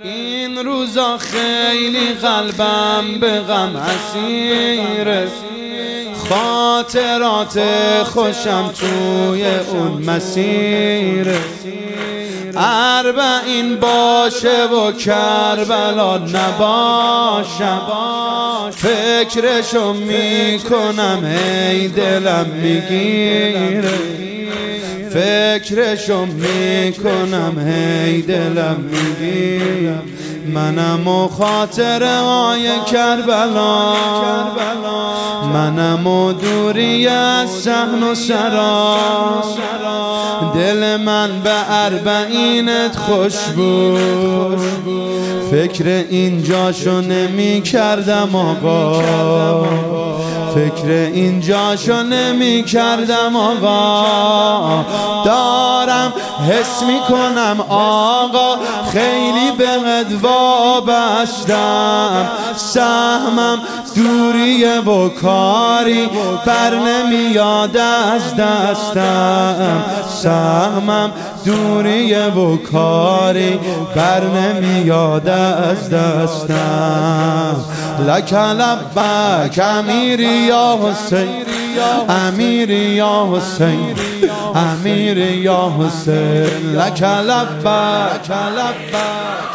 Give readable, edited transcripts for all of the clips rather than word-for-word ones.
این روزا خیلی قلبم به غم اسیره، خاطرات خوشم توی اون مسیره. اربعین باشه و کربلا نباشم، فکرشو میکنم ای دلم میگیره، فکرشو میکنم ای دلم میگیره. منم و خاطره های کربلا، منم و دوری از صحن و سرا. دل من به اربعینت خوش بود، فکر اینجاشو نمی کردم آقا، فکر اینجاشو نمی کردم آقا. دارم حس می کنم آقا خیلی بهت وابستم، سهمم دوریه و کاری بر نمیاد از دستم، سهمم دوریه و کاری بر نمیاد از دستم. لک لبک امیری یا حسین، امیری یا حسین، امیری یا حسین. لک لبک لبک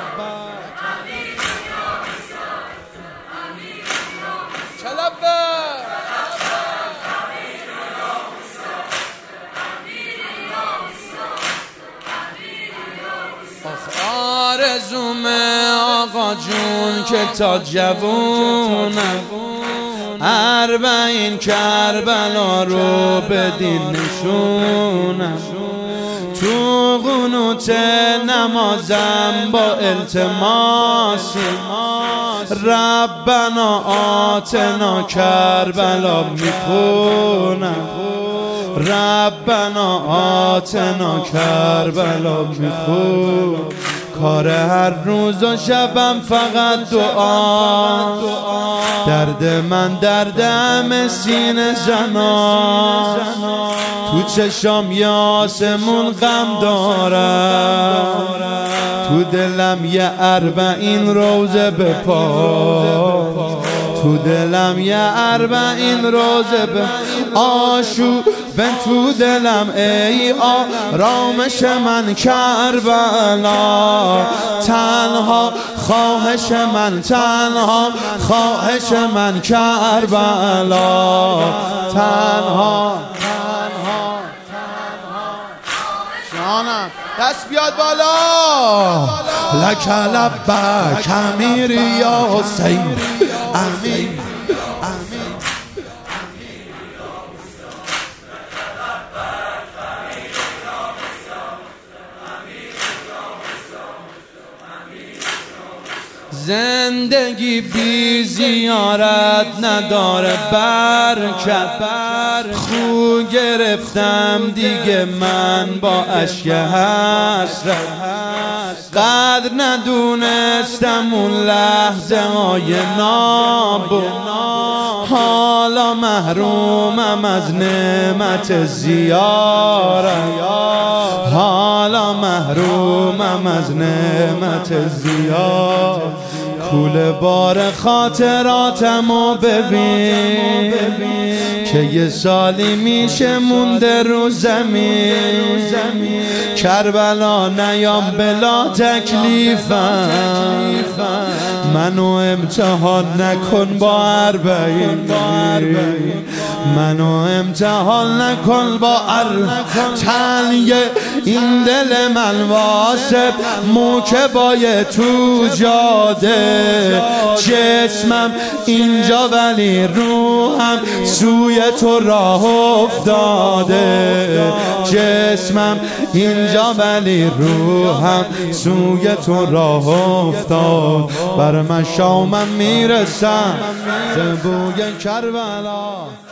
آرزومه آقا جون که تا جوونم اربعین کربلا رو بدین نشونم. تو قنوت نمازم با التماسی ربنا آتنا کربلا میخونم، ربنا آتنا کربلا میخونم. کار هر روز و شبم فقط دعا، درد من دردم سینه زنا. تو چشام یه آسمون غم دارم، تو دلم یه اربعین روزه به پا، تو دلم یه اربعین روزه به آشو به تو دلم ای آرامش من کربلا. تنها خواهش من، تنها خواهش من کربلا. تنها جانم دست بیاد بالا. لک لبک امیری یا حسین، امیر زندگی بی زیارت نداره برکت، خو گرفتم دیگه من با اشک حسرت. قدر ندونستم اون لحظه های نابو، حالا محرومم از نعمت زیارت، حالا محرومم از نعمت زیارت. کوله بار خاطراتمو ببین که یه سالی میشه مونده رو زمین. کربلا نیام بلا تکلیفم، منو امتحان نکن با اربعین، منو امتحان نکن با تنگ این دل من واسه موکبای تو جاده. جسمم اینجا ولی روحم سوی تو راه افتاده، جسمم اینجا ولی روحم سوی تو راه افتاد. بر مشامم میرسم ز بوی کربلا.